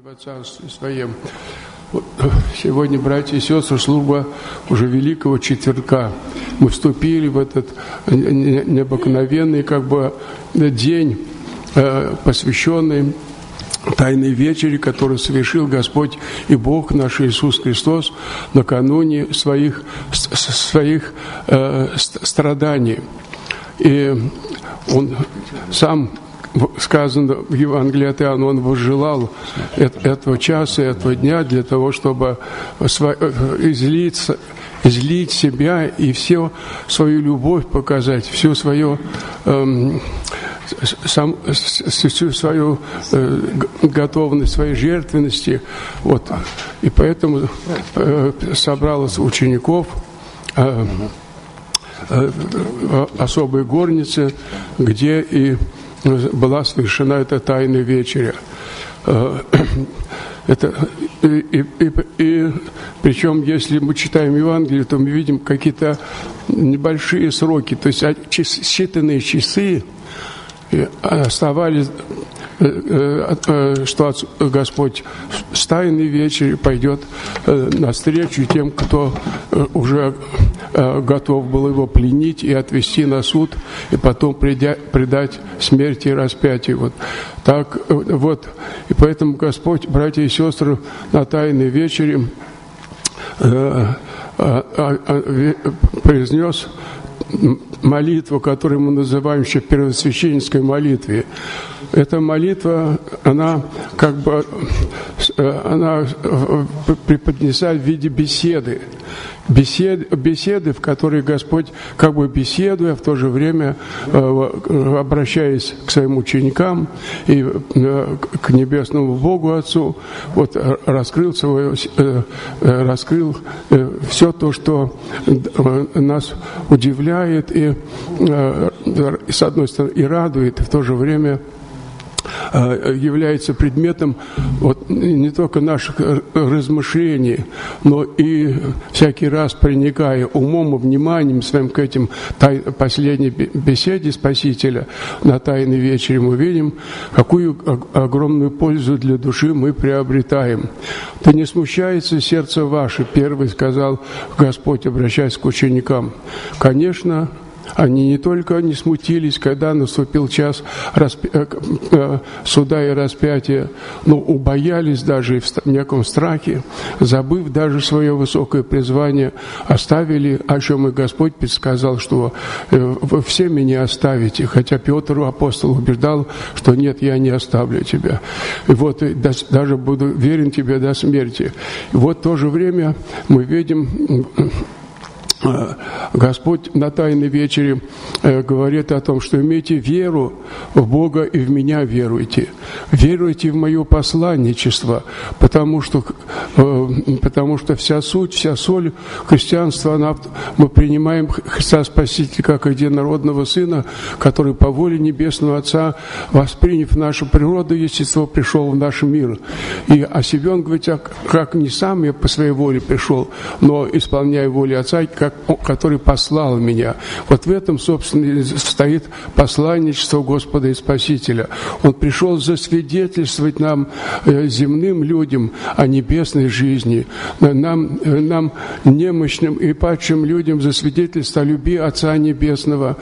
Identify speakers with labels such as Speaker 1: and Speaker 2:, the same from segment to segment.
Speaker 1: В Царстве Своем. Сегодня, братья и сестры, служба уже Великого Четверга. Мы вступили в этот необыкновенный день, посвященный Тайной вечере, которую совершил Господь и Бог наш Иисус Христос накануне своих страданий. И Он сам, сказано в Евангелии от Иоанна, Он возжелал этого часа, этого дня для того, чтобы излить себя и всю свою любовь показать, всю свою готовность, своей жертвенности. Вот. И поэтому собралось учеников особой горнице, где и была совершена эта тайная вечеря. Причем, если мы читаем Евангелие, то мы видим какие-то небольшие сроки, то есть считанные часы оставались, что Господь с тайной вечери пойдет навстречу тем, кто уже готов был его пленить и отвести на суд, и потом предать смерти и распятию. Вот так вот. И поэтому Господь, братья и сестры, на тайной вечере произнес молитву, которую мы называем еще первосвященнической молитвой. Эта молитва, она преподнесена в виде беседы, в которой Господь беседуя, в то же время обращаясь к своим ученикам и к небесному Богу Отцу, раскрыл все то, что нас удивляет и с одной стороны и радует, и в то же время является предметом не только наших размышлений, но и всякий раз, проникая умом и вниманием своим к этим последней беседе Спасителя на Тайной вечере, мы видим, какую огромную пользу для души мы приобретаем. «Да не смущается сердце ваше», первый сказал Господь, обращаясь к ученикам. Конечно, они не только не смутились, когда наступил час суда и распятия, но убоялись даже в неком страхе, забыв даже свое высокое призвание, оставили, о чем и Господь предсказал, что вы все меня оставите, хотя Петр, апостол, убеждал, что нет, я не оставлю тебя. И даже буду верен тебе до смерти. И в то же время мы видим, Господь на Тайной вечере говорит о том, что имейте веру в Бога и в Меня веруйте. Веруйте в Мое посланничество, потому что вся суть, вся соль христианства, мы принимаем Христа Спасителя как единородного Сына, который по воле Небесного Отца, восприняв нашу природу, естество, пришел в наш мир. И о себе Он говорит, как не сам я по своей воле пришел, но исполняя волю Отца, который послал меня. В этом, собственно, стоит посланничество Господа и Спасителя. Он пришел засвидетельствовать нам, земным людям, о небесной жизни, нам немощным и падшим людям, засвидетельство о любви Отца Небесного,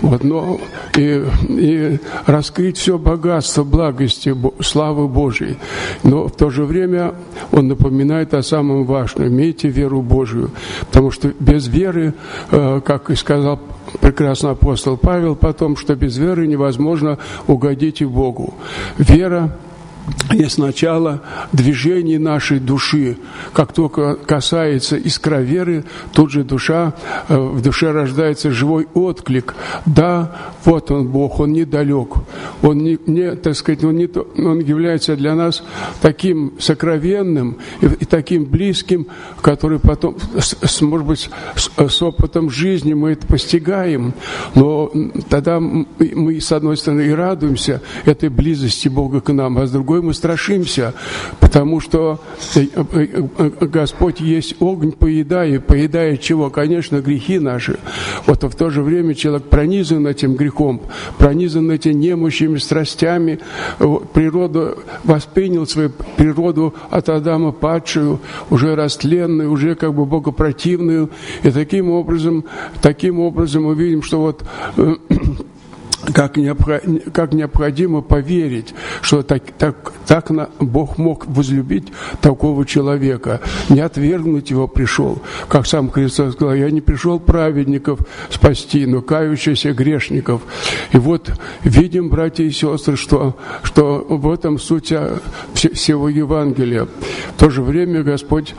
Speaker 1: и раскрыть все богатство, благости, славы Божией. Но в то же время Он напоминает о самом важном: имейте веру Божию, потому что без веры, как и сказал прекрасный апостол Павел потом, что без веры невозможно угодить и Богу. Вера есть начало движений нашей души. Как только касается искра веры, тут же в душе рождается живой отклик. Да, вот Он Бог, Он недалек. Он Он является для нас таким сокровенным и таким близким, который потом, может быть, с опытом жизни мы это постигаем, но тогда мы, с одной стороны, и радуемся этой близости Бога к нам, а с другой порой мы страшимся, потому что Господь есть огонь, поедает чего? Конечно, грехи наши. Вот в то же время человек пронизан этим грехом, пронизан этими немощами, страстями, природу воспринял свою природу от Адама падшую, уже растленную, уже как бы богопротивную. И таким образом мы видим, что вот как необходимо поверить, что так Бог мог возлюбить такого человека, не отвергнуть его пришел. Как сам Христос сказал: «Я не пришел праведников спасти, но кающихся грешников». И вот видим, братья и сестры, что в этом суть всего Евангелия. В то же время Господь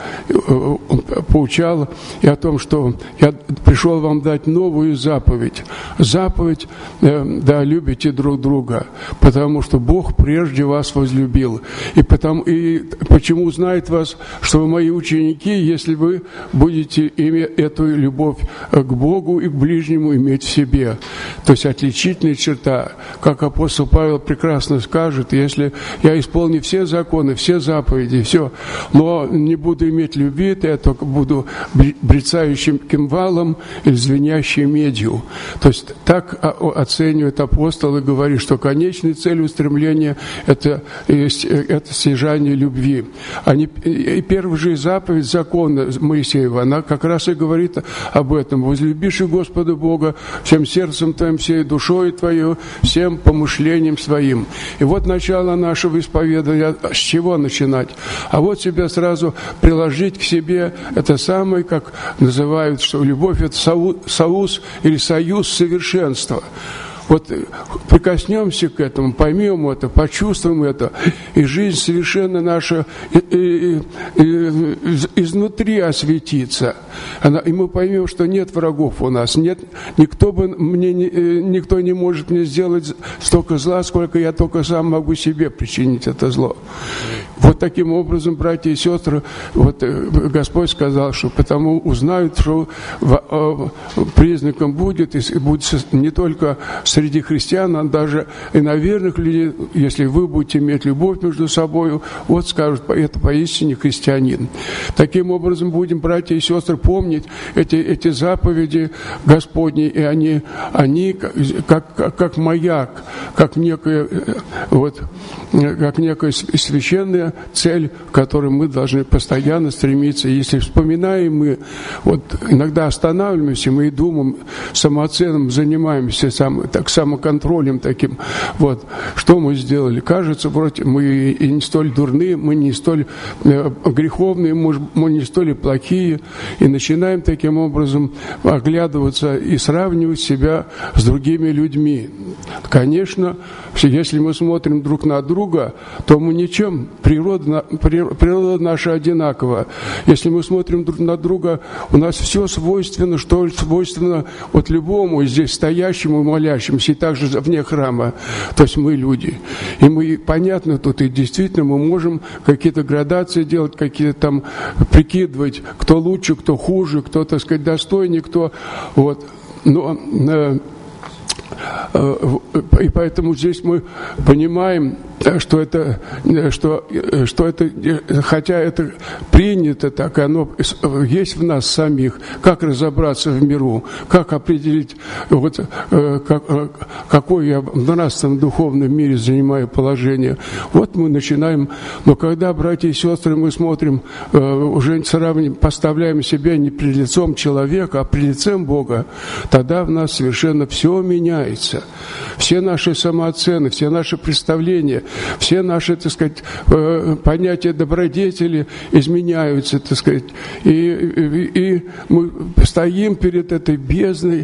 Speaker 1: поучал и о том, что «Я пришел вам дать новую заповедь». Заповедь: да, любите друг друга, потому что Бог прежде вас возлюбил. И почему узнает вас, что вы мои ученики, если вы будете иметь эту любовь к Богу и к ближнему иметь в себе. То есть отличительная черта, как апостол Павел прекрасно скажет: если я исполню все законы, все заповеди, все, но не буду иметь любви, то я только буду брецающим кимвалом или звенящей медью. То есть так оценивает апостол и говорит, что конечной целью стремления это стяжание любви. И первая же заповедь закона Моисеева, она как раз и говорит об этом: возлюбишь Господа Бога всем сердцем твоим, всей душой твоей, всем помышлением своим. И вот начало нашего исповедания. С чего начинать? А вот себя сразу приложить к себе. Это самое, как называют, что любовь — это союз или союз совершенства. Вот прикоснемся к этому, поймем это, почувствуем это, и жизнь совершенно наша изнутри осветится. И мы поймем, что нет врагов у нас, никто не может мне сделать столько зла, сколько я только сам могу себе причинить это зло. Вот таким образом, братья и сестры, вот Господь сказал, что потому узнают, что признаком будет не только среди христиан, а даже и на верных людей, если вы будете иметь любовь между собой, вот скажут: это поистине христианин. Таким образом, будем, братья и сестры, помнить эти заповеди Господни, и они как маяк, как некая священная цель, к которой мы должны постоянно стремиться. Если вспоминаем мы, вот иногда останавливаемся, мы и думаем, самооценом занимаемся, самоконтролем таким. Вот. Что мы сделали? Кажется, вроде мы и не столь дурные, мы не столь греховные, мы не столь плохие, и начинаем таким образом оглядываться и сравнивать себя с другими людьми. Конечно, если мы смотрим друг на друга, то мы ничем, природа наша одинакова. Если мы смотрим друг на друга, у нас все свойственно, что свойственно вот любому здесь стоящему, молящемуся, и также вне храма. То есть мы люди. И мы, понятно, тут и действительно мы можем какие-то градации делать, какие-то там прикидывать, кто лучше, кто хуже, кто, так сказать, достойнее, кто вот. Но и поэтому здесь мы понимаем, что это, хотя это принято так, оно есть в нас самих, как разобраться в миру, как определить, вот, какое я в нравственном духовном мире занимаю положение. Вот мы начинаем, но когда, братья и сестры, мы смотрим, уже поставляем себя не пред лицом человека, а пред лицем Бога, тогда в нас совершенно все меняется. Все наши самооцены, все наши представления, все наши, так сказать, понятия добродетели изменяются, так сказать, и мы стоим перед этой бездной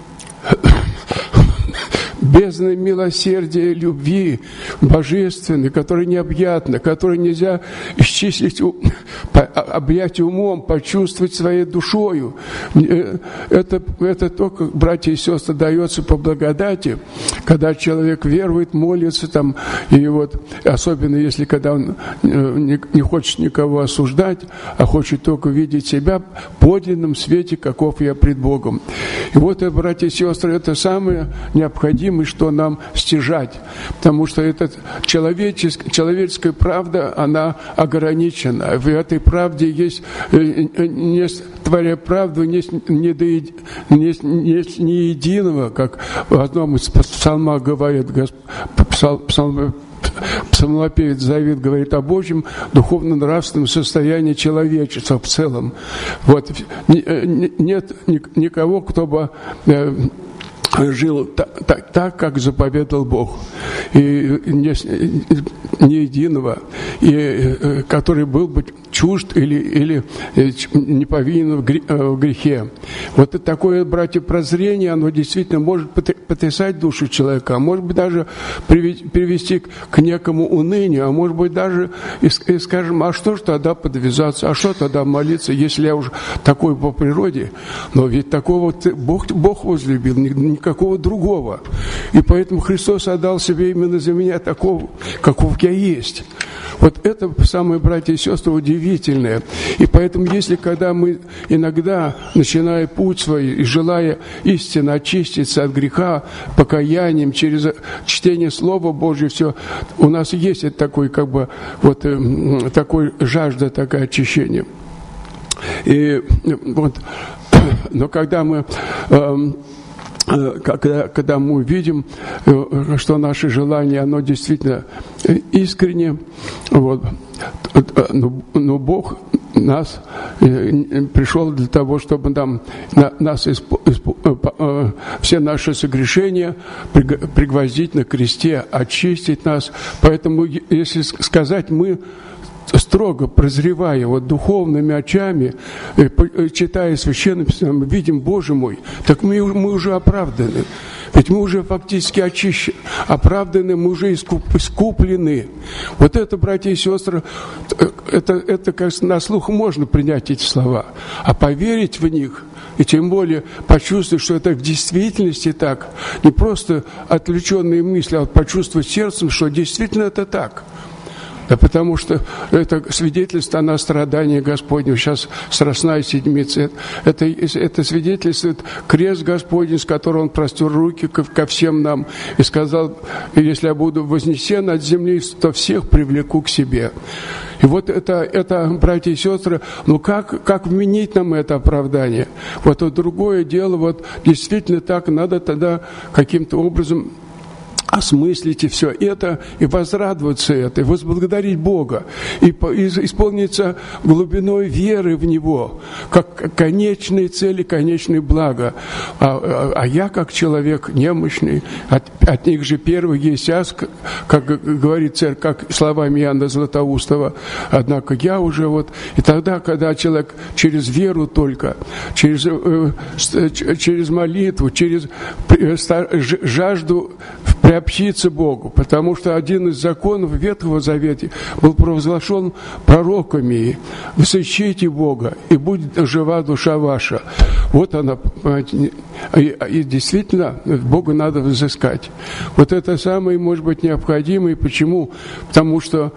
Speaker 1: милосердия, любви божественной, которая необъятна, которую нельзя исчислить, объять умом, почувствовать своей душою. Это только, братья и сестры, дается по благодати, когда человек верует, молится, там, и вот, особенно если когда он не хочет никого осуждать, а хочет только видеть себя в подлинном свете, каков я пред Богом. И вот, братья и сестры, это самое необходимое что нам стяжать, потому что эта человеческая правда, она ограничена. В этой правде есть, не творя правду, нет ни единого, как в одном из псалмов говорит псалмопевец Давид говорит о Божьем духовно-нравственном состоянии человечества в целом. Вот. Нет никого, кто бы жил так, как заповедал Бог, и не единого, и который был бы чужд или не повинен в грехе. Вот такое, братья, прозрение, оно действительно может потрясать душу человека, а может быть даже привести к некому унынию, а может быть даже, и скажем, а что ж тогда подвязаться, а что тогда молиться, если я уже такой по природе? Но ведь такого Бог возлюбил, никакого другого. И поэтому Христос отдал себе именно за меня такого, каков я есть. Вот это, самые братья и сестры, удивительное. И поэтому, если когда мы иногда, начиная путь свой и желая истинно очиститься от греха, покаянием, через чтение Слова Божьего, все, у нас есть такой, как бы, вот такой жажда, такое очищение. И вот, но когда мы видим, что наше желание, оно действительно искренне, вот, но Бог нас пришел для того, чтобы все наши согрешения пригвоздить на кресте, очистить нас. Поэтому, если сказать, мы строго прозревая вот духовными очами, читая Священное Писание, мы видим, Боже мой, так мы уже оправданы. Ведь мы уже фактически очищены, оправданы, мы уже искуплены. Вот это, братья и сестры, это кажется, на слух можно принять эти слова, а поверить в них, и тем более почувствовать, что это в действительности так, не просто отвлеченные мысли, а вот почувствовать сердцем, что действительно это так. Да потому что это свидетельство о страдании Господнем. Сейчас Страстная Седмица. Это свидетельствует крест Господень, с которого Он простер руки ко всем нам и сказал, если я буду вознесен от земли, то всех привлеку к себе. И вот это, братья и сестры, ну как вменить нам это оправдание? Вот другое дело, вот действительно так надо тогда каким-то образом осмыслите все это и возрадоваться это, и возблагодарить Бога, и исполниться глубиной веры в Него, как конечной цели, конечной блага. А я, как человек немощный, от них же первый есть ас, как говорит церковь, как словами Иоанна Златоустова, однако я уже вот... И тогда, когда человек через веру только, через молитву, через жажду приобщиться Богу, потому что один из законов Ветхого Завета был провозглашен пророками: «Взыщите Бога, и будет жива душа ваша». Вот она, и действительно, Бога надо взыскать. Вот это самое, может быть, необходимое. Почему? Потому что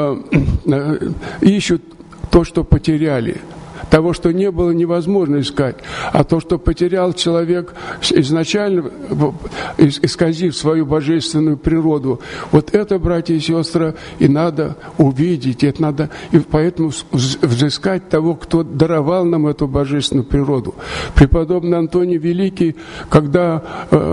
Speaker 1: ищут то, что потеряли. Того, что не было, невозможно искать. А то, что потерял человек изначально, исказив свою божественную природу, вот это, братья и сестры, и надо увидеть, это надо, и поэтому взыскать того, кто даровал нам эту божественную природу. Преподобный Антоний Великий, когда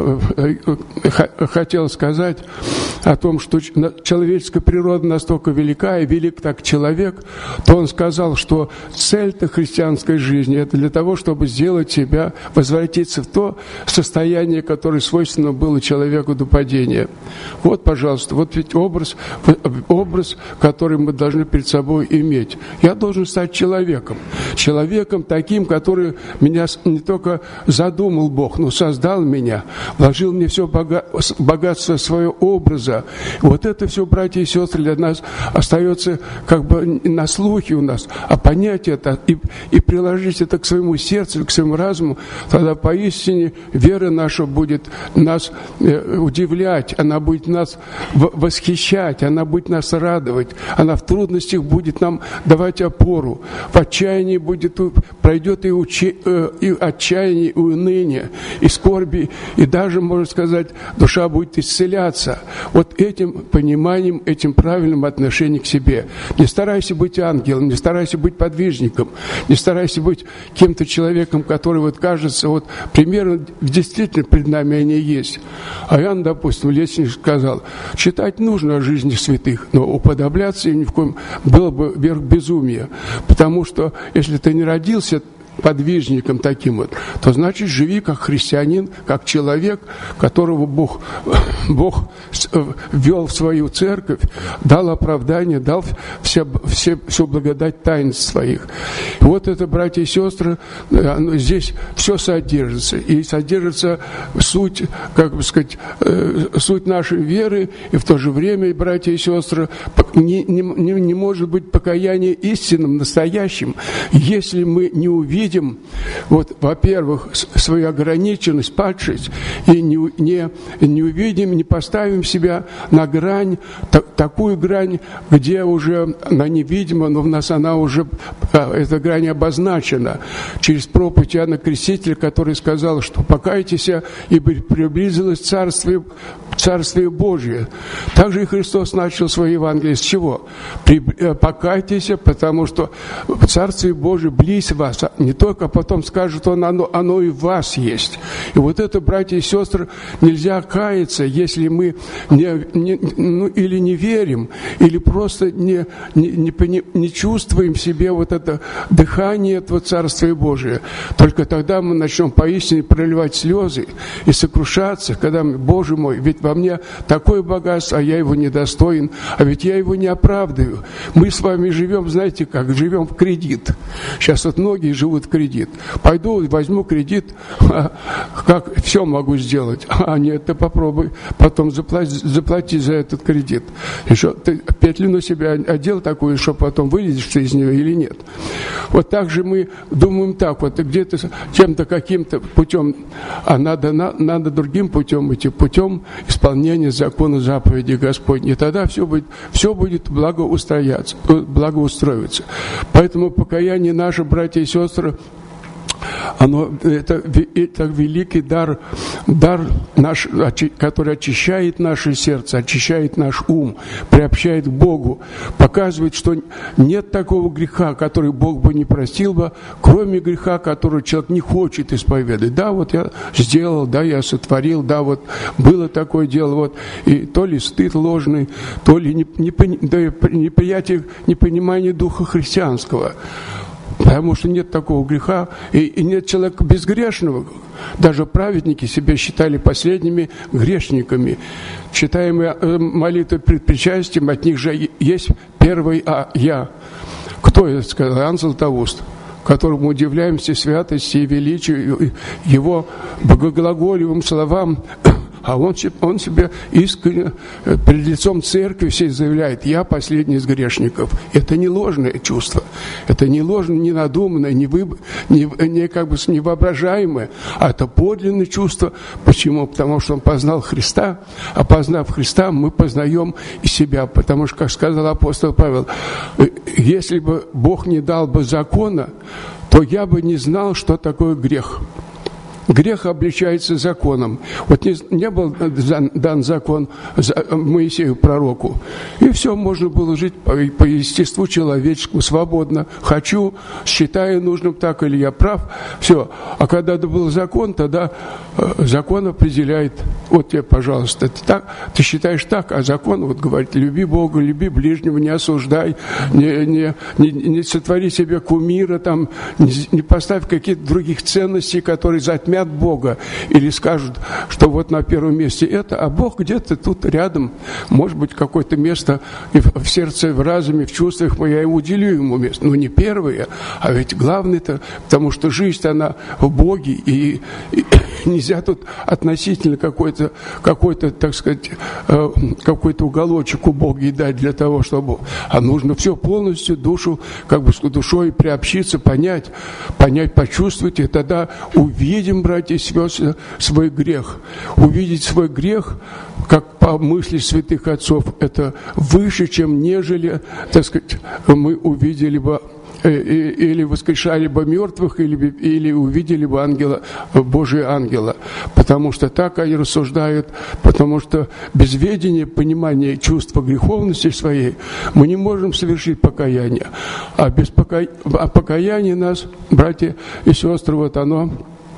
Speaker 1: хотел сказать о том, что человеческая природа настолько велика, и велик так человек, то он сказал, что цель-то христианской жизни — это для того, чтобы сделать себя, возвратиться в то состояние, которое свойственно было человеку до падения. Вот, пожалуйста, вот ведь образ, который мы должны перед собой иметь. Я должен стать человеком таким, который меня не только задумал Бог, но создал меня, вложил мне все богатство своего образа. Вот это все, братья и сестры, для нас остается как бы на слухе у нас, а понять это и приложить это к своему сердцу, к своему разуму, тогда поистине вера наша будет нас удивлять, она будет нас восхищать, она будет нас радовать, она в трудностях будет нам давать опору, в отчаянии пройдет и отчаяние, и уныние, и скорби, и даже, можно сказать, душа будет исцеляться. Вот этим пониманием, этим правильным отношением к себе. Не старайся быть ангелом, не старайся быть подвижником, не старайся быть кем-то человеком, который вот кажется, вот примерно действительно пред нами они есть. А Иоанн, допустим, Лесник сказал, читать нужно о жизни святых, но уподобляться им ни в коем было бы верх безумия. Потому что если ты не родился подвижником таким вот, то значит живи как христианин, как человек, которого Бог ввел в свою церковь, дал оправдание, дал всю благодать таинств своих. И вот это, братья и сестры, здесь все содержится. И содержится суть, как бы сказать, суть нашей веры, и в то же время, братья и сестры, не может быть покаяние истинным, настоящим, если мы не увидим, вот, во-первых, свою ограниченность, падшесть, и не увидим, не поставим себя на грань, такую грань, где уже она невидима, но в нас она уже, эта грань обозначена через проповедь Иоанна Крестителя, который сказал, что покайтесь, ибо приблизилось Царствие Божие. Также и Христос начал свое Евангелие с чего? Покайтесь, потому что Царствие Божие близь вас, не только потом скажет он, оно и в вас есть. И вот это, братья и сестры, нельзя каяться, если мы или не верим, или просто не чувствуем в себе вот это дыхание этого Царствия Божия. Только тогда мы начнем поистине проливать слезы и сокрушаться, когда мы, Боже мой, ведь во мне такое богатство, а я его недостоин, а ведь я его не оправдываю. Мы с вами живем, знаете как, живем в кредит. Сейчас вот многие живут в кредит. Пойду, возьму кредит, как все могу сделать. А нет, ты попробуй потом заплати за этот кредит. Еще ты петлю на себя одел такую, что потом вылезешь ты из нее или нет. Вот так же мы думаем так, вот где-то чем-то каким-то путем, а надо другим путем идти, путем исполнения закона заповедей Господней. И тогда все будет благоустроиваться. Поэтому покаяние наше, братья и сестры, это великий дар наш, который очищает наше сердце, очищает наш ум, приобщает к Богу, показывает, что нет такого греха, который Бог бы не простил бы, кроме греха, который человек не хочет исповедать. Да, вот я сделал, да, я сотворил, да, вот было такое дело, вот, и то ли стыд ложный, то ли неприятие, непонимание духа христианского. Потому что нет такого греха, и нет человека безгрешного. Даже праведники себя считали последними грешниками. Читаемые молитвы пред причастием, от них же есть первый «я». Кто это сказал? Иоанн Златоуст, которому удивляемся святости и величию его богоглаголевым словам. А он себе искренне перед лицом церкви всей заявляет: я последний из грешников. Это не ложное чувство, это не ложное, не надуманное, не воображаемое, а это подлинное чувство. Почему? Потому что он познал Христа, а познав Христа, мы познаем и себя. Потому что, как сказал апостол Павел, если бы Бог не дал бы закона, то я бы не знал, что такое грех. Грех обличается законом. Вот не был дан закон Моисею, пророку. И все, можно было жить по естеству человеческому, свободно. Хочу, считаю нужным так, или я прав. Все. А когда был закон, тогда закон определяет: вот тебе, пожалуйста, ты считаешь так, а закон вот говорит: люби Бога, люби ближнего, не осуждай, не сотвори себе кумира, там, не поставь каких-то других ценностей, которые затмят Бога, или скажут, что вот на первом месте это, а Бог где-то тут рядом, может быть, какое-то место и в сердце, в разуме, в чувствах я и уделю ему место. Но не первое, а ведь главное-то, потому что жизнь, она в Боге, и нельзя тут относительно какой-то, так сказать, какой-то уголочек убогий дать для того, чтобы... А нужно все полностью, душу, как бы с душой приобщиться, понять, почувствовать, и тогда увидим, братья и сестры, свой грех. Увидеть свой грех, как по мысли святых отцов, это выше, чем нежели, так сказать, мы увидели бы или воскрешали бы мертвых, или увидели бы ангела, Божия ангела. Потому что так они рассуждают, потому что без ведения, понимания чувства греховности своей мы не можем совершить покаяние. А без покаяния нас, братья и сестры, вот оно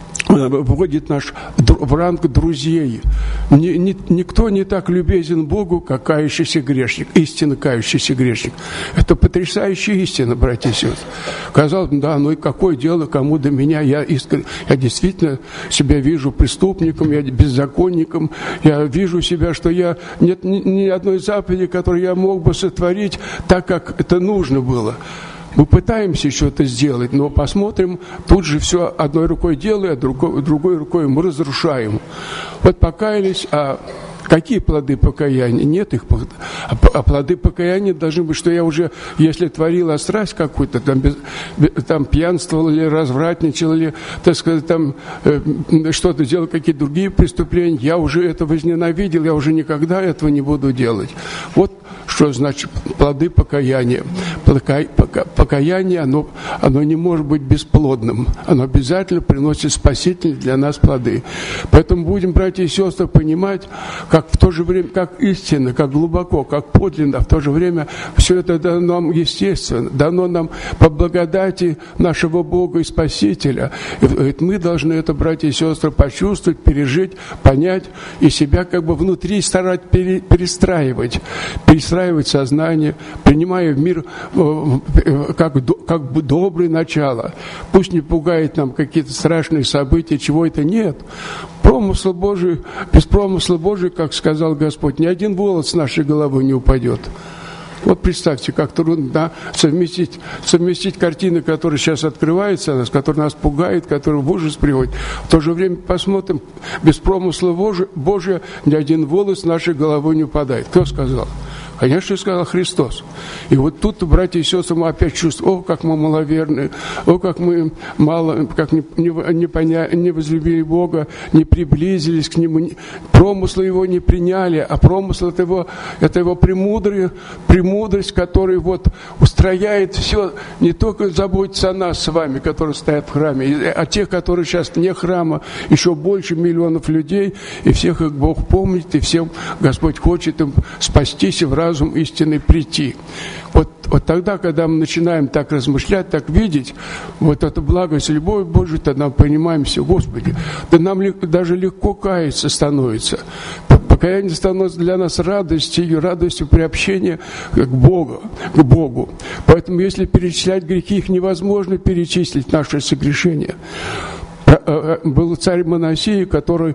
Speaker 1: вводит наш в ранг друзей. Никто не так любезен Богу, как кающийся грешник, истинно кающийся грешник. Это потрясающая истина, братья и сестры. Казалось бы, да, ну и какое дело, кому до меня, я действительно себя вижу преступником, я беззаконником, я вижу себя, что нет ни одной заповеди, которую я мог бы сотворить так, как это нужно было. Мы пытаемся что-то сделать, но посмотрим, тут же все одной рукой делаем, а другой рукой мы разрушаем. Вот покаялись, а какие плоды покаяния? Нет их. А плоды покаяния должны быть, что я уже, если творила страсть какую-то, там пьянствовал или развратничал, или, так сказать, там что-то делал, какие-то другие преступления, я уже это возненавидел, я уже никогда этого не буду делать. Вот что значит плоды покаяния. Покаяние, оно не может быть бесплодным. Оно обязательно приносит спасительные для нас плоды. Поэтому будем, братья и сестры, понимать, как в то же время, как истинно, как глубоко, как подлинно, в то же время все это дано нам естественно, дано нам по благодати нашего Бога и Спасителя. И мы должны это, братья и сестры, почувствовать, пережить, понять и себя как бы внутри старать перестраивать сознание, принимая в мир как бы доброе начало. Пусть не пугает нам какие-то страшные события, чего это нет. Промысл Божий, без промысла Божия, как сказал Господь, ни один волос с нашей головы не упадет. Вот представьте, как трудно, да, совместить картины, которые сейчас открываются, которые нас пугают, которые в ужас приводят. В то же время посмотрим, без промысла Божия ни один волос с нашей головы не упадает. Кто сказал? Конечно, сказал Христос. И вот тут, братья и сестры, мы опять чувствуем, как мы маловерны, как мы мало, как не возлюбили Бога, не приблизились к Нему, промыслы Его не приняли, а промысл это Его премудрость, которая вот устрояет все, не только заботится о нас с вами, которые стоят в храме, а тех, которые сейчас вне храма, еще больше миллионов людей, и всех их Бог помнит, и всем Господь хочет им спастись и в разум истины прийти. Вот тогда, когда мы начинаем так размышлять, так видеть, вот эту благость и любовь Божию, тогда мы понимаем все, Господи, да нам даже легко каяться становится. Покаяние становится для нас радостью приобщения к Богу. Поэтому, если перечислять грехи, их невозможно перечислить, наши согрешения. Был царь Манасия, который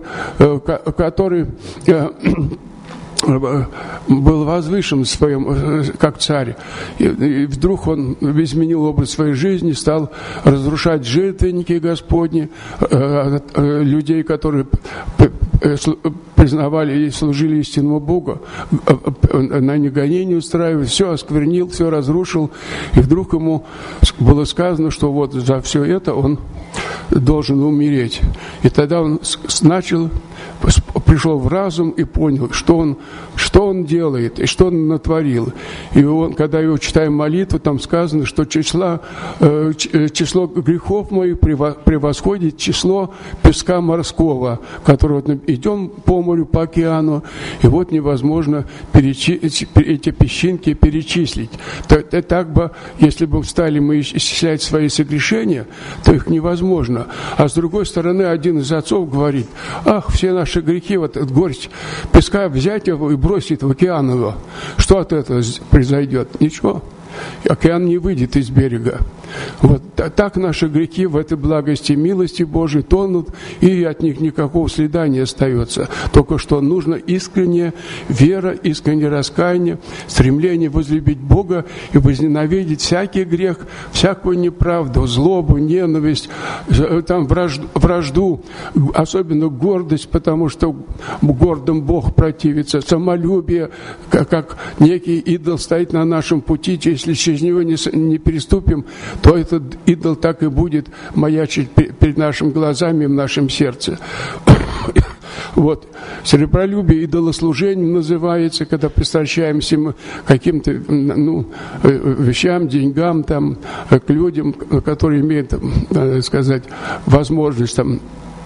Speaker 1: был возвышен своим, как царь. И вдруг он изменил образ своей жизни, стал разрушать жертвенники Господни, людей, которые признавали и служили истинному Богу, на них гонение устраивали, все осквернил, все разрушил. И вдруг ему было сказано, что вот за все это он должен умереть. И тогда он пришел в разум и понял, что он делает и что он натворил. И когда его читаем молитву, там сказано, что число грехов моих превосходит число песка морского, который идем по морю, по океану, и вот невозможно эти песчинки перечислить. Так бы, если бы стали мы исчислять свои согрешения, то их невозможно. А с другой стороны, один из отцов говорит: ах, все наши грехи, вот горсть песка взять его и бросить в океан его. Что от этого произойдет? Ничего. Океан не выйдет из берега. Вот так наши грехи в этой благости и милости Божией тонут, и от них никакого следа не остается. Только что нужно искренняя вера, искреннее раскаяние, стремление возлюбить Бога и возненавидеть всякий грех, всякую неправду, злобу, ненависть, там, вражду, особенно гордость, потому что гордым Бог противится, самолюбие, как некий идол стоит на нашем пути, если через него не переступим, то этот идол так и будет маячить перед нашими глазами в нашем сердце. Вот. Серебролюбие идолослужением называется, когда пристращаемся мы каким-то вещам, деньгам, там, к людям, которые имеют, так сказать, возможность там,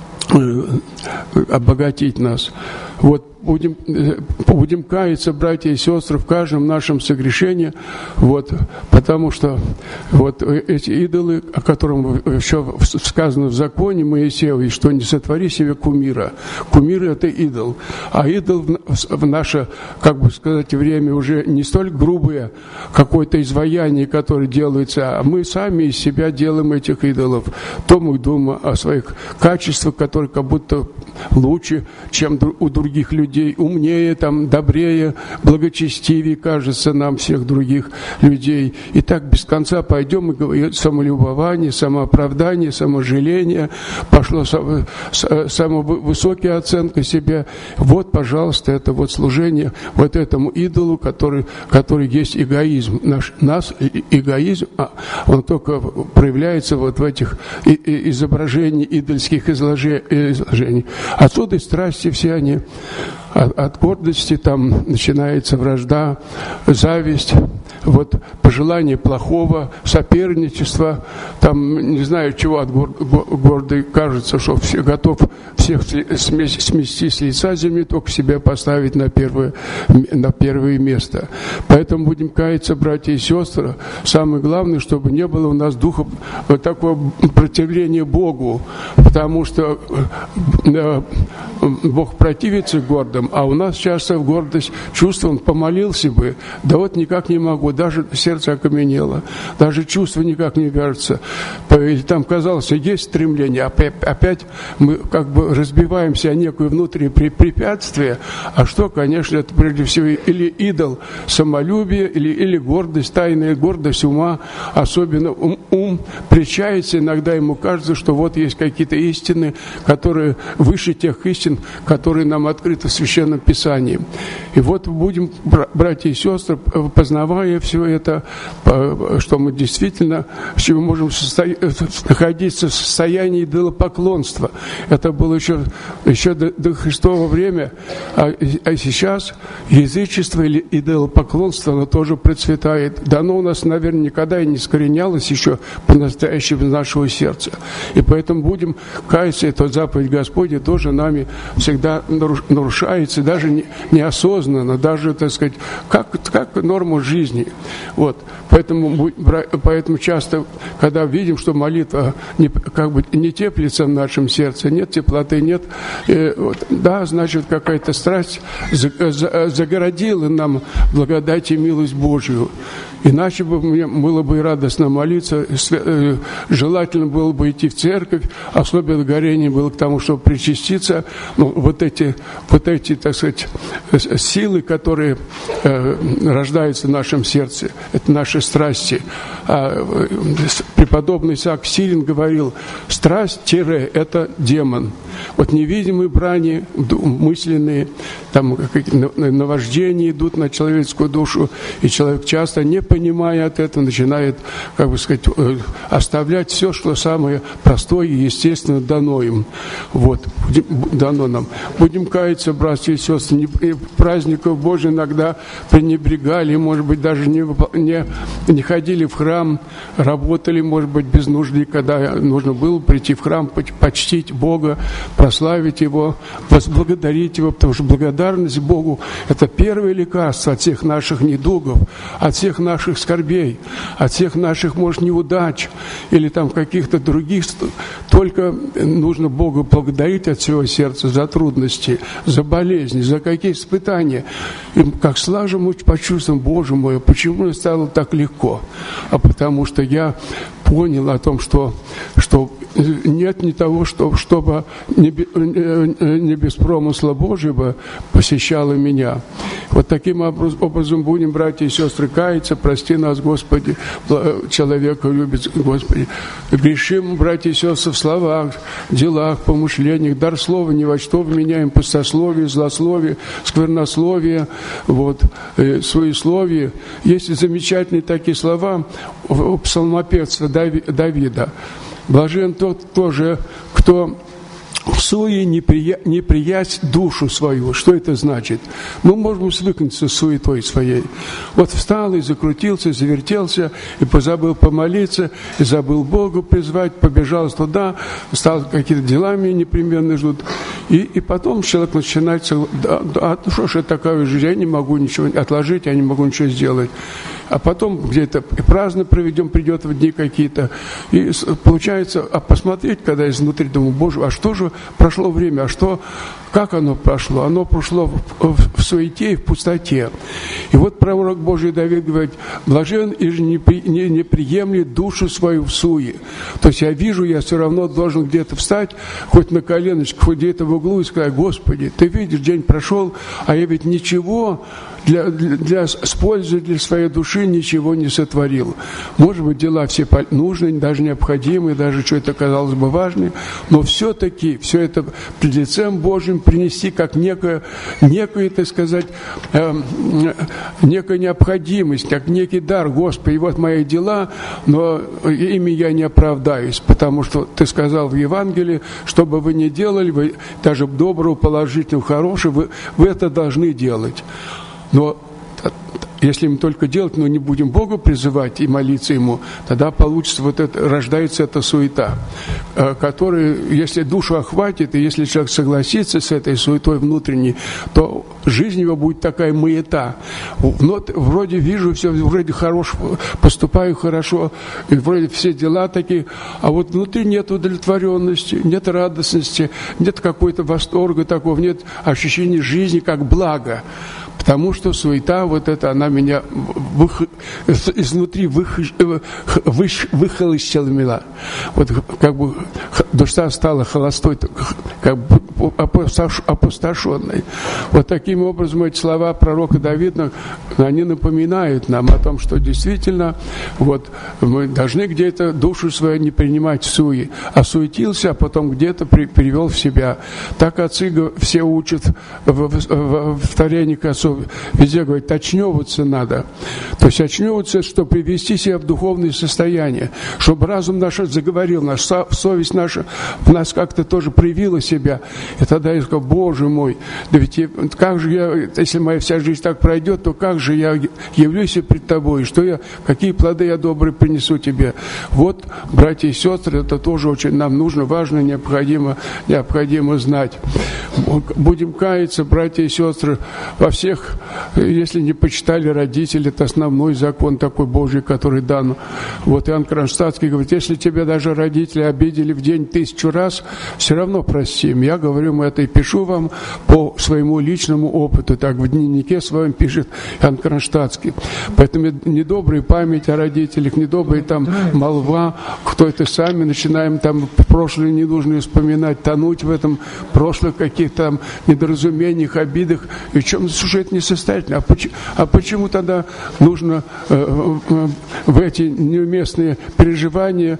Speaker 1: обогатить нас. Вот. Будем каяться, братья и сестры, в каждом нашем согрешении, вот, потому что вот эти идолы, о котором еще сказано в законе Моисееве, что не сотвори себе кумира. Кумир – это идол. А идол в наше, как бы сказать, время уже не столь грубое, какое-то изваяние, которое делается, а мы сами из себя делаем этих идолов. То мы думаем о своих качествах, которые как будто лучше, чем у других людей, умнее, там, добрее, благочестивее, кажется нам, всех других людей. И так без конца пойдем и говорим самолюбование, самооправдание, саможаление, пошло самая высокая оценка себя. Вот, пожалуйста, это вот служение вот этому идолу, который есть эгоизм. Наш эгоизм, он только проявляется вот в этих изображениях, идольских изложений. Отсюда и страсти все они. От гордости там начинается вражда, зависть, вот пожелание плохого, соперничество, там не знаю чего от гордый кажется, что все готов всех смести с лица земли, только себя поставить на первое место. Поэтому будем каяться, братья и сестры. Самое главное, чтобы не было у нас духа вот такого противления Богу, потому что Бог противится гордым, а у нас часто в гордость чувством помолился бы, да вот никак не могу, даже сердце окаменело, даже чувство никак не вяжется. Там, казалось, есть стремление, опять мы как бы разбиваемся о некое внутреннее препятствие, а что, конечно, это прежде всего или идол самолюбия, или гордость, тайная гордость ума, особенно ум прельщается, иногда ему кажется, что вот есть какие-то истины, которые выше тех истин, которые нам открыты в Священном Писании. И вот будем, братья и сестры, познавая все это, что мы действительно, что мы можем находиться в состоянии идолопоклонства. Это было еще до Христового время, а сейчас язычество или идолопоклонство, оно тоже процветает. Да оно у нас, наверное, никогда и не искоренялось еще по-настоящему из нашего сердца. И поэтому будем каяться, эта заповедь Господня тоже нами всегда нарушается, даже неосознанно, даже, так сказать, как норму жизни. Вот. Поэтому часто, когда видим, что молитва не теплится в нашем сердце, нет теплоты, нет, да, значит, какая-то страсть загородила нам благодать и милость Божию. Иначе бы мне было бы и радостно молиться, желательно было бы идти в церковь, особенно горение было к тому, чтобы причаститься. Но вот эти, так сказать, силы, которые рождаются в нашем сердце, это наши страсти. Преподобный Исаак Сирин говорил, страсть – это демон. Вот невидимые брани, мысленные, там наваждения идут на человеческую душу, и человек часто, не понимая от этого, начинает, как бы сказать, оставлять все, что самое простое и естественно дано им. Вот, дано нам. Будем каяться, братья и сестры, праздников Божьих иногда пренебрегали, может быть, даже не ходили в храм, работали, может быть, без нужды, когда нужно было прийти в храм, почтить Бога, прославить Его, возблагодарить Его, потому что благодарность Богу – это первое лекарство от всех наших недугов, от всех наших скорбей, от всех наших, может, неудач или там каких-то других только нужно Бога благодарить от всего сердца за трудности, за болезни, за какие испытания. И как слажу мы почувствуем, Боже мой, почему мне стало так легко? А потому что я понял о том, что нет ни того, чтобы не без промысла Божьего посещало меня. Вот таким образом будем, братья и сестры, каяться. Прости нас, Господи, человека любит, Господи. Грешим, братья и сестры, в словах, делах, помышлениях. Дар слова ни во что вменяем, пустословие, злословие, сквернословие, своесловие. Есть замечательные такие слова у псалмопевца Давида. Блажен тот тоже, кто в суе не приясь душу свою. Что это значит? Мы можем свыкнуться с суетой своей. Вот встал и закрутился, завертелся, и позабыл помолиться, и забыл Бога призвать, побежал туда, стал какие-то делами непременно ждут. И потом человек начинает, что ж это такая жизнь, я не могу ничего отложить, я не могу ничего сделать. А потом где-то и праздно проведем, придет в дни какие-то. И получается, посмотреть, когда изнутри, думаю, Боже, а что же прошло время, как оно прошло? Оно прошло в суете и в пустоте. И вот пророк Божий Давид говорит, блажен и же не приемлет душу свою в суе. То есть я вижу, я все равно должен где-то встать, хоть на коленочках, хоть где-то в углу и сказать, Господи, Ты видишь, день прошел, а я ведь ничего с пользой для своей души ничего не сотворил. Может быть, дела все нужные, даже необходимые, даже что это казалось бы важное, но все-таки все это пред лицем Божьим принести как некая, так сказать, некая необходимость, как некий дар. Господи, вот мои дела, но ими я не оправдаюсь, потому что Ты сказал в Евангелии, что бы вы ни делали, вы даже доброго, положительного, хорошего, вы это должны делать. Но если мы только делать, но не будем Бога призывать и молиться Ему, тогда получится рождается эта суета, которая, если душу охватит, и если человек согласится с этой суетой внутренней, то жизнь его будет такая маята. Вроде вижу все, вроде хорошо, поступаю хорошо, и вроде все дела такие, а вот внутри нет удовлетворенности, нет радостности, нет какой-то восторга такого, нет ощущения жизни как блага. Потому что суета, она меня изнутри выхолощила. Вот как бы душа стала холостой, как бы опустошенной. Вот таким образом эти слова пророка Давида, они напоминают нам о том, что действительно мы должны где-то душу свою не принимать в суе, а суетился, а потом где-то перевел в себя. Так отцы все учат в творении к отцу. Везде говорят, очневаться надо. То есть очневаться, чтобы привести себя в духовное состояние, чтобы разум наш заговорил, совесть наша в нас как-то тоже проявила себя. И тогда я сказал, Боже мой, да ведь как же я, если моя вся жизнь так пройдет, то как же я явлюсь пред Тобой, какие плоды я добрые принесу Тебе. Вот, братья и сестры, это тоже очень нам нужно, важно, необходимо знать. Будем каяться, братья и сестры, во всех, если не почитали родители, это основной закон такой Божий, который дан. Иоанн Кронштадтский говорит, если тебя даже родители обидели в день 1000 раз, все равно прости им. Я говорю, это и пишу вам по своему личному опыту, так в дневнике своем пишет Иоанн Кронштадтский. Поэтому недобрая память о родителях, недобрая молва, кто это сами начинаем прошлое ненужное вспоминать, тонуть в этом прошлых каких-то недоразумениях, обидах. И в чем сюжет несостоятельный? А почему тогда нужно в эти неуместные переживания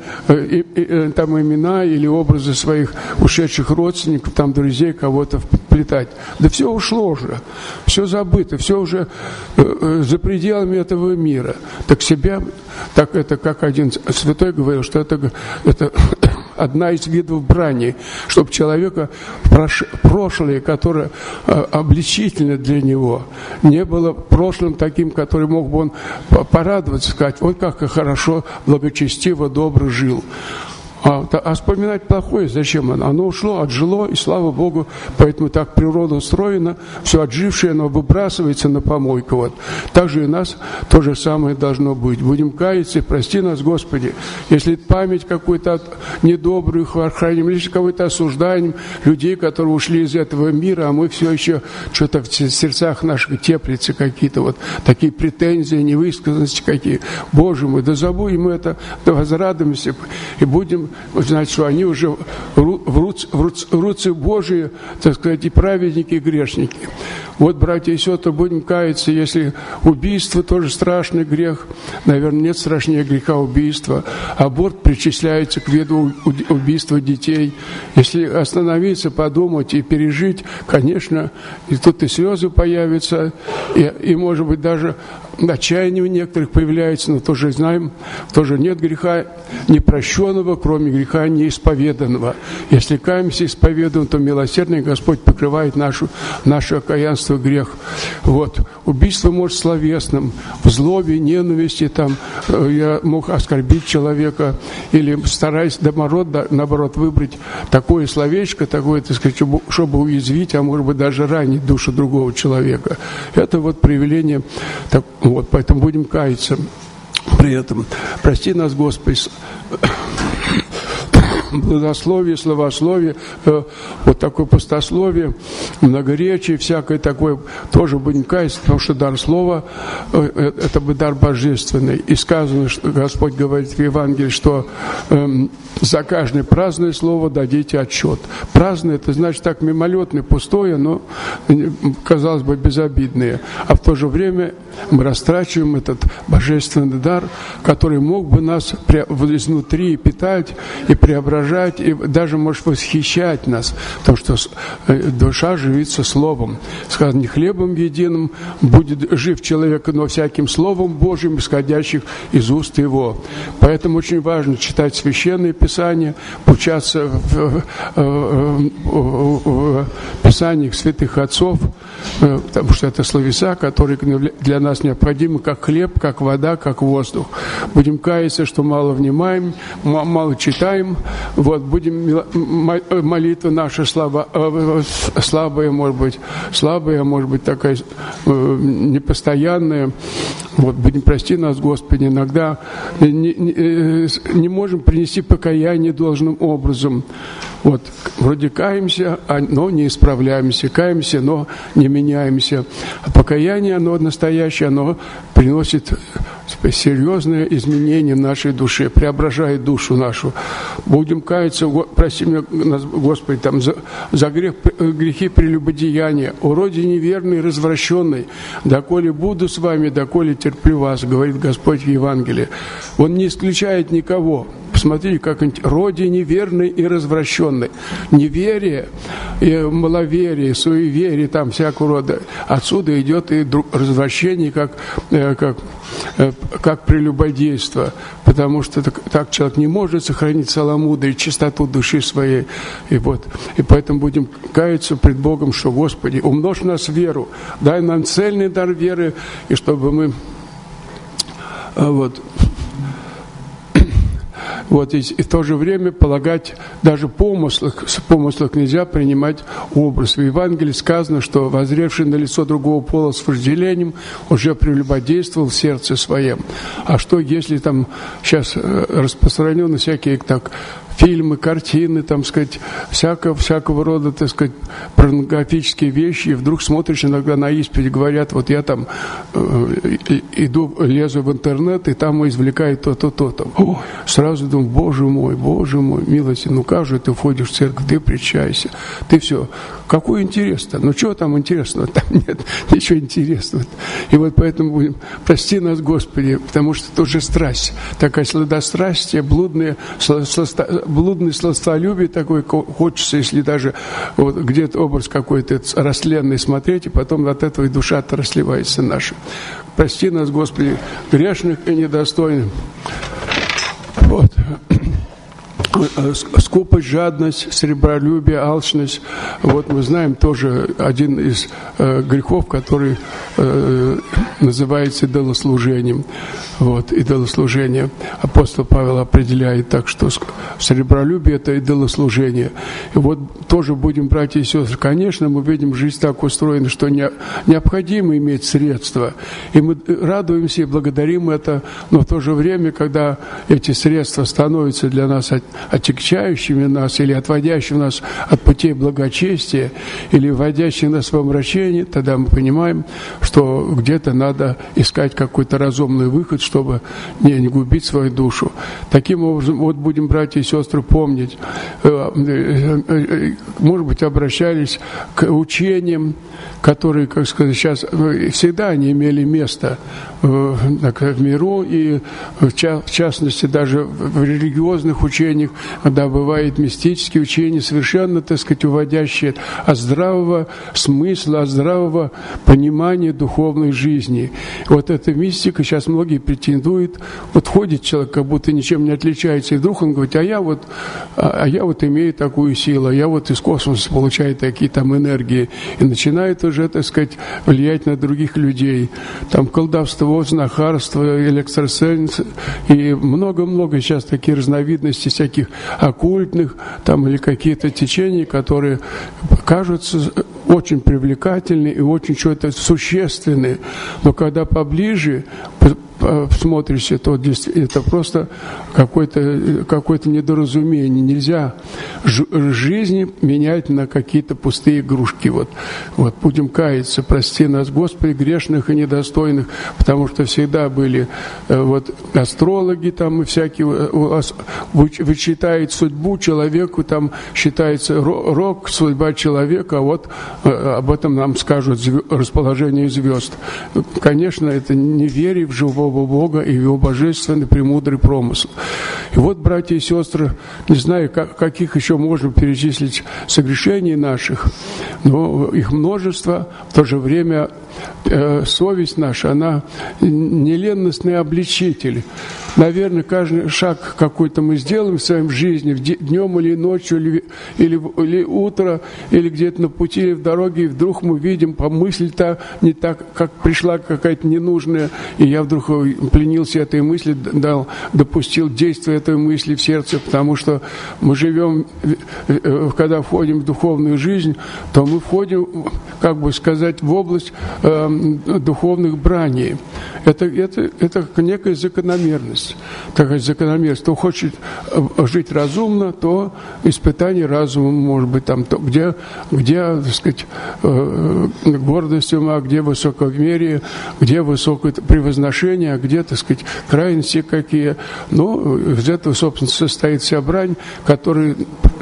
Speaker 1: имена или образы своих ушедших родственников, друзей, кого-то вплетать? Да все ушло уже, все забыто, все уже за пределами этого мира. Так это как один святой говорил, что это одна из видов брани, чтобы человека прошлое, которое обличительно для него, не было прошлым таким, который мог бы он порадоваться, сказать, ой, как хорошо, благочестиво, добро жил. А вспоминать плохое зачем оно? Оно ушло, отжило, и слава Богу, поэтому так природа устроена, все отжившее, оно выбрасывается на помойку. Вот. Так же и нас то же самое должно быть. Будем каяться, и прости нас, Господи, если память какую-то недобрую храним, или кого-то осуждаем, людей, которые ушли из этого мира, а мы все еще что-то в сердцах наших теплится, какие-то вот такие претензии, невысказанности какие. Боже мой, да забудем это, да возрадуемся, и будем знать, что они уже врутся Божии, так сказать, и праведники, и грешники. Вот, братья и сестры, будем каяться, если убийство тоже страшный грех, наверное, нет страшнее греха убийства. Аборт причисляется к виду убийства детей. Если остановиться, подумать и пережить, конечно, и тут и слезы появятся, и может быть, даже отчаяние у некоторых появляется, но тоже знаем, тоже нет греха непрощенного, кроме греха неисповеданного. Если каемся, исповедуем, то милосердный Господь покрывает наше окаянство, грех. Вот. Убийство может словесным, в злобе, ненависти, там, я мог оскорбить человека, или стараясь, наоборот, выбрать такое словечко, такое, так сказать, чтобы уязвить, а может быть, даже ранить душу другого человека. Это вот проявление. Вот, поэтому будем каяться при этом. Прости нас, Господи, благословие, словословие, вот такое пустословие, многоречие, всякое такое, тоже будем каяться, потому что дар слова – это бы дар божественный. И сказано, что Господь говорит в Евангелии, что за каждое праздное слово дадите отчет. Праздное – это значит так мимолетное, пустое, но, казалось бы, безобидное. А в то же время мы растрачиваем этот божественный дар, который мог бы нас изнутри питать и преображать, и даже, может, восхищать нас, потому что душа живится словом. Сказано, не хлебом единым будет жив человек, но всяким словом Божьим, исходящих из уст его. Поэтому очень важно читать Священное Писание, получаться в Писаниях святых отцов, потому что это словеса, которые для нас необходимы, как хлеб, как вода, как воздух. Будем каяться, что мало внимаем, мало читаем. Вот, будем молитва наша слабая, может быть, такая непостоянная. Вот, будем прости нас, Господи, иногда не можем принести покаяние должным образом. Вот, вроде каемся, но не исправляемся, каемся, но не меняемся. А покаяние, оно настоящее, оно приносит серьезное изменение в нашей душе, преображает душу нашу. Будем каяться, прости меня, Господи, там, за грехи прелюбодеяния, уроде неверный и развращенный, доколе буду с вами, доколе терплю вас, говорит Господь в Евангелии. Он не исключает никого. Посмотрите, как роде неверный и развращенный. Неверие, и маловерие, суеверие, там всякого рода. Отсюда идет и развращение, как прелюбодейство. Потому что так человек не может сохранить целомудрие, чистоту души своей. И поэтому будем каяться пред Богом, что, Господи, умножь нас в веру, дай нам цельный дар веры, и чтобы мы и в то же время полагать даже в помыслах нельзя принимать образ. В Евангелии сказано, что воззревший на лицо другого пола с вожделением уже прелюбодействовал в сердце своем. А что, если там сейчас распространены всякие так фильмы, картины, там, сказать, всякого рода, так сказать, порнографические вещи, и вдруг смотришь иногда на исповедь, говорят, вот я там лезу в интернет, и там извлекаю то-то, то-то. Сразу думаю, Боже мой, милости, ну как же ты входишь в церковь, ты причайся, ты все. Какой интерес-то? Ну чего там интересного? Там нет ничего интересного. И вот поэтому будем, прости нас, Господи, потому что это уже страсть, такая сладострастие, блудное сластолюбие такое, хочется, если даже вот где-то образ какой-то растленный смотреть, и потом от этого и душа-то расливается наша. Прости нас, Господи, грешных и недостойных. Вот. скупость, жадность, сребролюбие, алчность. Вот мы знаем тоже один из грехов, который называется идолослужением. Вот, идолослужение. Апостол Павел определяет так, что сребролюбие – это идолослужение. И вот тоже будем, братья и сестры, конечно, мы видим, жизнь так устроена, что необходимо иметь средства. И мы радуемся и благодарим это, но в то же время, когда эти средства становятся для нас отягчающими нас или отводящими нас от путей благочестия, или вводящими нас в омрачение, тогда мы понимаем, что где-то надо искать какой-то разумный выход, чтобы не губить свою душу. Таким образом, вот будем, братья и сестры, помнить, может быть, обращались к учениям, которые, как сказать, сейчас всегда они имели место в миру, и в частности даже в религиозных учениях, когда бывают мистические учения, совершенно, так сказать, уводящие от здравого смысла, от здравого понимания духовной жизни. Вот эта мистика, сейчас многие претендуют, вот ходит человек, как будто ничем не отличается, и вдруг он говорит, а я вот имею такую силу, а я вот из космоса получаю такие там энергии, и начинает уже, так сказать, влиять на других людей. Там колдовство, знахарство, экстрасенс и много-много сейчас такие разновидности всяких оккультных там или какие-то течения, которые кажутся очень привлекательны и очень что-то существенное. Но когда поближе смотришься, то это просто какое-то недоразумение. Нельзя жизни менять на какие-то пустые игрушки. Вот будем каяться, прости нас, Господи, грешных и недостойных, потому что всегда были астрологи там и всякие, вычитают судьбу человеку, там считается рок, судьба человека, а вот об этом нам скажут расположение звезд. Конечно, это не вере в живого Бога и Его божественный премудрый промысл. И вот, братья и сестры, не знаю, каких еще можно перечислить согрешений наших, но их множество. В то же время совесть наша, она неленностный обличитель. Наверное, каждый шаг какой-то мы сделаем в своей жизни, днем или ночью, или утро, или где-то на пути, или в дороге, и вдруг мы видим, мысль-то не так, как пришла какая-то ненужная, и я вдруг пленился этой мысли, допустил действие этой мысли в сердце, потому что мы живем, когда входим в духовную жизнь, то мы входим, как бы сказать, в область духовных браней. Это некая закономерность. Такая закономерность. Кто хочет жить разумно, то испытание разума может быть там, где так сказать, гордость ума, где высокомерие, где высокое превозношение, а где, так сказать, крайности какие. Но из этого, собственно, состоит вся брань, которая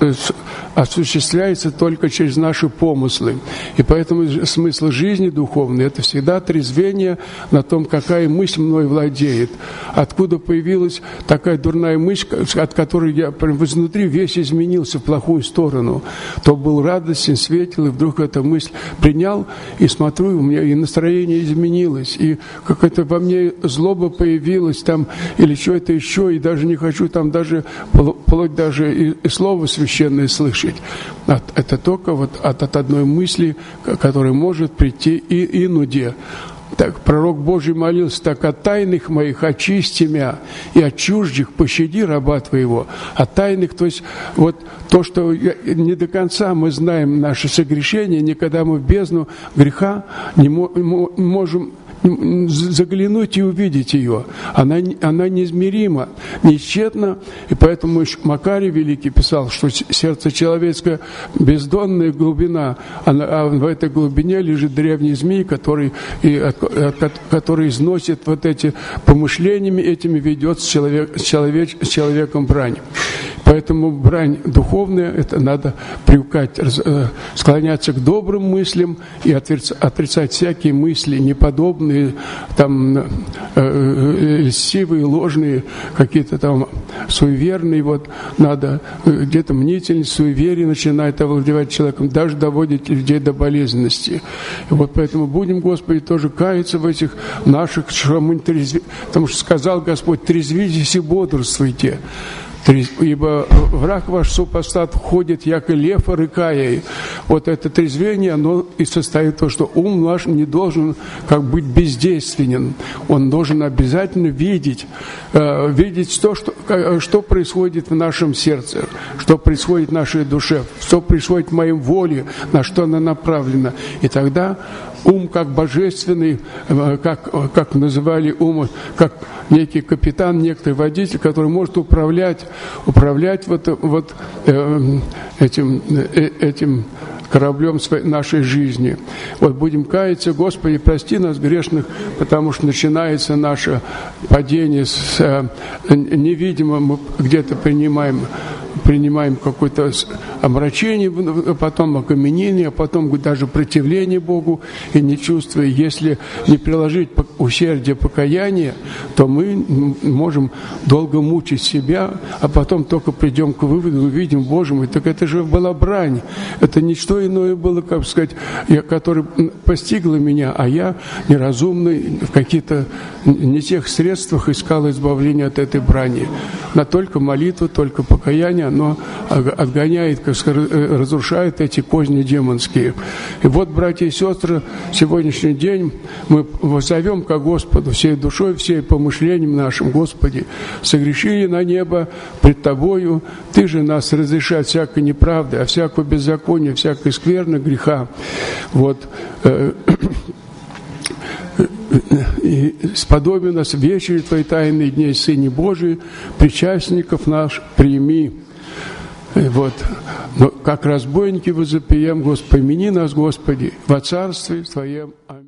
Speaker 1: осуществляется только через наши помыслы. И поэтому смысл жизни духовной – это всегда трезвение на том, какая мысль мной владеет. Откуда появилась такая дурная мысль, от которой я прям изнутри весь изменился в плохую сторону. То был радостен, светил, и вдруг эту мысль принял, и смотрю, у меня и настроение изменилось, и какая-то во мне злоба появилась там, или что-то еще, и даже не хочу там даже, вплоть даже и слово священное слышать. Это только вот от одной мысли, которая может прийти и инуде. Так пророк Божий молился: так от тайных моих очисти мя, и от чуждых пощади раба твоего. От тайных, то есть вот то, что не до конца мы знаем наши согрешения, никогда мы в бездну греха не можем заглянуть и увидеть ее. Она неизмерима, несчетна, и поэтому Макарий Великий писал, что сердце человеческое бездонная глубина, а в этой глубине лежит древний змей, который износит вот эти помышлениями, этими ведет с человеком брань. Поэтому брань духовная, это надо привыкать, склоняться к добрым мыслям и отрицать всякие мысли неподобные, там, льстивые, ложные, какие-то там суеверные. Вот надо где-то мнительность, суеверие начинает овладевать человеком, даже доводит людей до болезненности. И вот поэтому будем, Господи, тоже каяться в этих наших, потому что сказал Господь: трезвитесь и бодрствуйте. Ибо враг ваш супостат входит, яко лев, рыкая. Вот это трезвение, оно и состоит в том, что ум наш не должен как быть бездейственен. Он должен обязательно видеть то, что происходит в нашем сердце, что происходит в нашей душе, что происходит в моей воле, на что она направлена. И тогда ум как божественный, как называли ум, как некий капитан, некий водитель, который может управлять этим кораблем нашей жизни. Вот будем каяться, Господи, прости нас, грешных, потому что начинается наше падение с невидимым, мы где-то принимаем какое-то омрачение, потом окаменение, а потом даже противление Богу, и не чувствуя, если не приложить усердие покаяния, то мы можем долго мучить себя, а потом только придем к выводу, увидим, Боже мой, так это же была брань, это ничто иное было, как сказать, которое постигло меня, а я неразумный, в каких-то не тех средствах искал избавления от этой брани. Но только молитва, только покаяние, оно отгоняет, разрушает эти козни демонские. И вот, братья и сестры, сегодняшний день мы воззовем ко Господу всей душой, всей помышлением нашим: Господи, согрешили на небо пред Тобою, Ты же нас разреши от всякой неправды, от всякого беззакония, всякой скверны, греха. Вот. И сподоби нас вечери Твоей тайной дней, Сыне Божий, причастников наш прими. Вот. Но как разбойники возопием, Господи, помяни нас, Господи, во Царстве Твоем. Аминь.